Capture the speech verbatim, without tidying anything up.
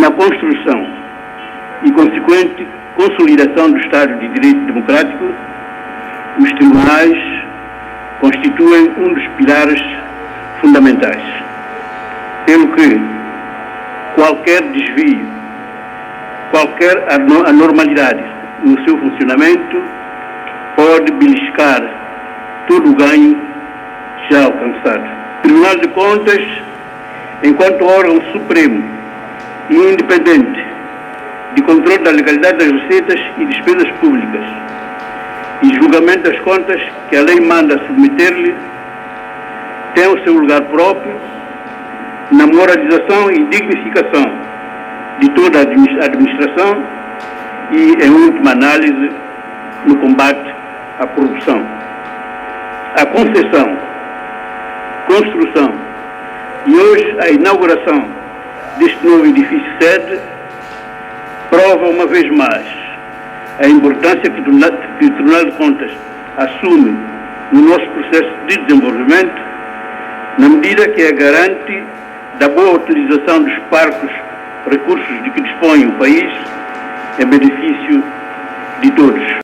na construção e consequente consolidação do Estado de Direito Democrático, os tribunais constituem um dos pilares fundamentais, pelo que qualquer desvio, qualquer anormalidade no seu funcionamento pode beliscar todo o ganho já alcançado. O Tribunal de Contas, enquanto órgão supremo e independente de controle da legalidade das receitas e despesas públicas e julgamento das contas que a lei manda submeter-lhe, tem o seu lugar próprio na moralização e dignificação de toda a administração e, em última análise, no combate à corrupção. A concessão, construção e hoje a inauguração deste novo edifício sede prova uma vez mais a importância que o Tribunal de Contas assume no nosso processo de desenvolvimento, na medida que é garante da boa utilização dos parcos recursos de que dispõe o país em benefício de todos.